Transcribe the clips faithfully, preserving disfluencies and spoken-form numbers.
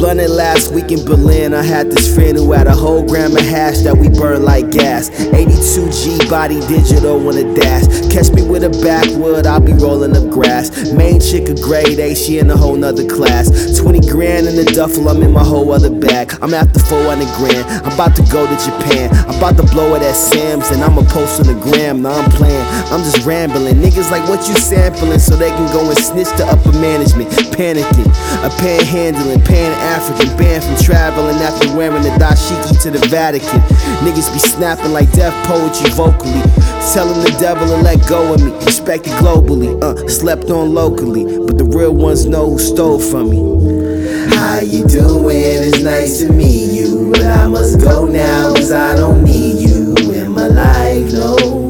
blunted last week in Berlin. I had this friend who had a whole gram of hash that we burned like gas. eighty-two G body digital on a dash. Catch me with a backwood, I'll be rolling up grass. Main chick a grade A, she in a whole nother class. Twenty grand in the duffel, I'm in my whole other bag. I'm after four hundred grand, I'm about to go to Japan. I'm about to blow it at Sam's and I'ma post on the gram. Now I'm playing, I'm just rambling. Niggas like what you sampling so they can go and snitch to upper management. Panicking, a panhandling, pan-African, banned from traveling after wearing the dashiki to the Vatican. Niggas be snapping like death poetry vocally. Telling the devil to let go of me, respected globally, uh, slept on locally, but the real ones know who stole from me. How you doing? It's nice to meet you, but I must go now cause I don't need you in my life, no.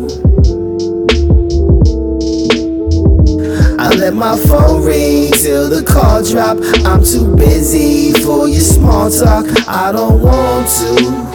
I let my phone ring till the call drop. I'm too busy for your small talk, I don't want to.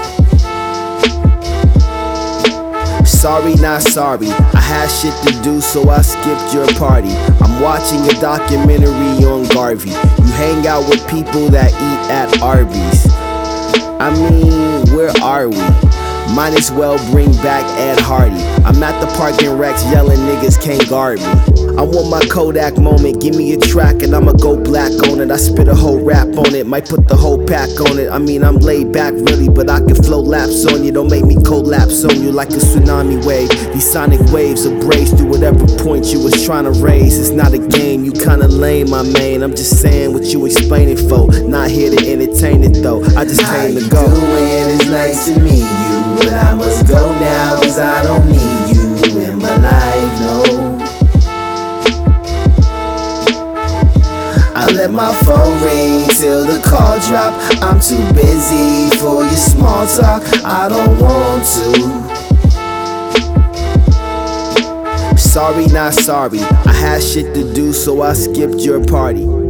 Sorry, not sorry, I had shit to do so I skipped your party. I'm watching a documentary on Garvey. You hang out with people that eat at Arby's. I mean, where are we? Might as well bring back Ed Hardy. I'm at the parking wrecks yelling niggas can't guard me. I want my Kodak moment, give me a track and I'ma go black on it. I spit a whole rap on it, might put the whole pack on it. I mean I'm laid back really, but I can flow laps on you. Don't make me collapse on you like a tsunami wave. These sonic waves abrade through whatever point you was trying to raise. It's not a game, you kinda lame my man. I'm just saying what you explaining for, not here to entertain it though. I just How came to you go. doing? It's nice to meet you, but I must go now cause I don't need you in my life, no. I let my phone ring till the call drop. I'm too busy for your small talk, I don't want to. Sorry, not sorry, I had shit to do so I skipped your party.